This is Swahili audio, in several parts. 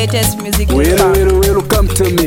latest music. Welcome to me,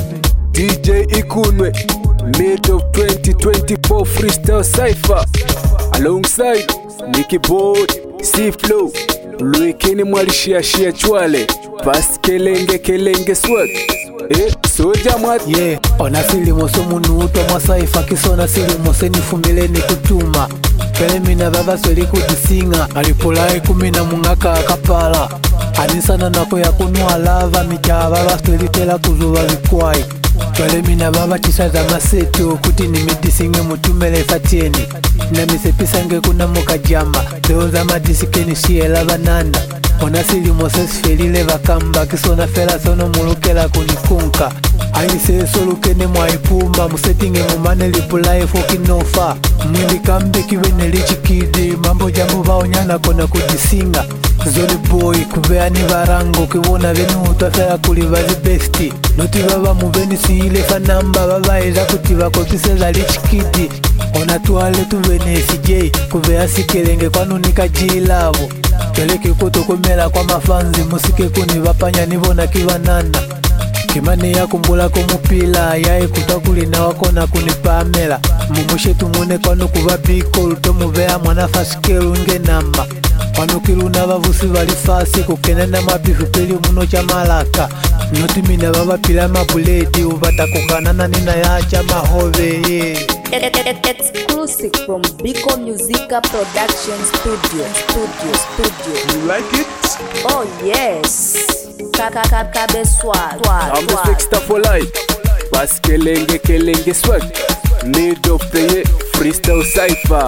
DJ Ikunwe, mid of 2024 freestyle cypher, alongside Nicky Boy, C-Flow, Luikini mwalishia chwale, pas kelenge swag. Soja mwat ona filimo somunu utwa mwasaifa kisona silimo senifumile ni kutuma Pelemina baba sweli kudisinga alipulae kumina mungaka akapala anisana nako ya kunua lava micha baba sweli tela kuzuwa vikwai Pelemina baba chisaza maseto kuti ni midisinge mutumele fatieni na misepisange kuna moka jama leo za madisikeni shiela banana ona silimo sesfelile vakamba kisona fela sono mulukela kunikunka aise solukene mwaipumba musettinge mumane lipulae fokinofa mwindi kambe kiwene lichikidi mambo jambo baonyana kona kudisinga Zone boy kubeani varango kiwona venu utafela kuliva the besti noti baba muveni siile fanamba baba eza kuti vakopise za lichikidi ona tuale tuvene CJ kubea sikelenge kwanunika jilavo Peleke kutokomela kwa mafanzi musike kuni vapanya nivona kivanana Kimane ya kumbula kumupila yae kutakuli na wakona kunipamela Mumushe tumune kwanu kubabiko lutomu vea mwanafasikeru nge namba Kwanu kiluna vavusi valifasi kukene na mabifu peli muno cha malaka Notimina baba pila mabuledi uvata kukanana nina ya cha mahove Exclusive from Biko Musica Production Studio. You like it? Oh yes. Kabeswa. I'm the Swagster for life. Pas kelenge swag. Mid of the year freestyle cypher.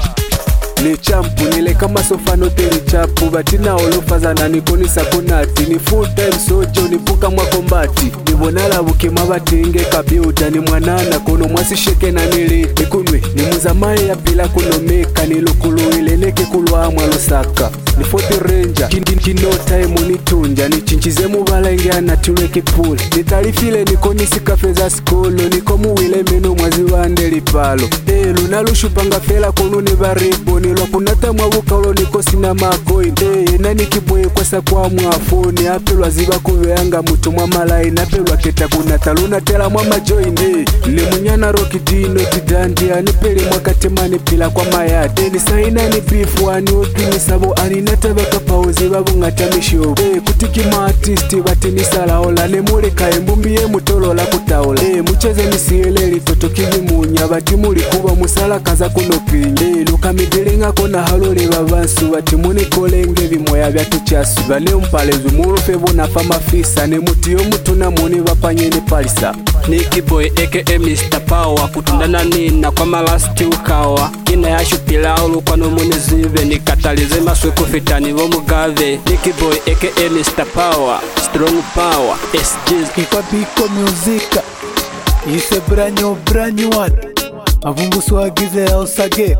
Ni champu nile kama sofa note ni chapu batina olofaza na nikoni sakonati ni full time sojo ni buka mwa kombati ni bonala bukema batinge kabiuta ni mwanana kono mwasi sheke na nili Ikunwe ni muzamaye ya pila kunomeka ni lukulu ileneke kulwa mwalosaka ni 40 ranger kino time unitunja ni chinchize mubala inge anatule kipuli ni tarifile nikoni sikafeza skolo nikomu wile meno mwazi wande lipalo lunalushupanga fela kono ni baribu Lwapunata mwabuka ulo niko sina makoi nani kiboye kwasa kwa mwafoni apelwa ziba kuveanga mutu mwa malai napelwa keta kunata luna tela mwa majoini ni munyana roki dino tidandia nipele mwakatemani pila kwa mayate ni saina ni beef wani opini sabo aninata baka pauzi babu ngatamisho kutiki maartisti batini salaola ne muleka embumbiye mutolola kutaola mucheze nisiyeleri totokivi munya bati muli kuba musala kaza kunopinye lukamidele kona halole babansu bati muni kolenge bimoya byatuchasu bane umpalezu murufe bona fama fisa ne mutiyo mutuna muni bapanye ne palisa Nicky Boy aka Mr. Power kutundana nina kwa malasti ukawa kina yashupila ulukwano munizive nikatalize maswe kufitani bomugave Nicky Boy aka Mr. Power strong power SGs Ikwa Biko Musica ise brand new one avungu swagize ya osage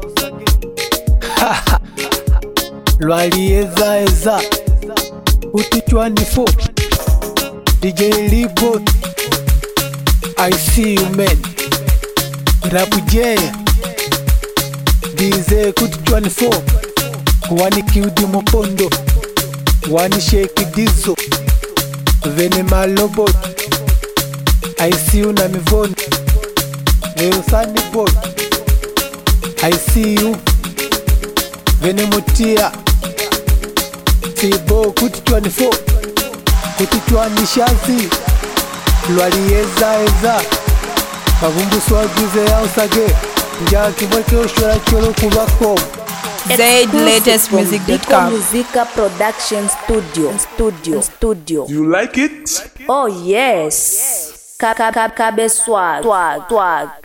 Lwali eza utichwani fo DJ Libo I see you man Rapu J Dize kutichwani fo Wani kiudi mopondo Wani sheki dizo Vene malobot I see you na mivoni Leo sani bot I see you Vene mutia Tibo kutichwani fo Kutichwani shazi Lwali eza Kavumbu swagize ya usage Njaa kibweke ushwara cholo kubako Zaid latest music.com. Biko Musica Production Studio. You like it? Oh yes. Kabeswa.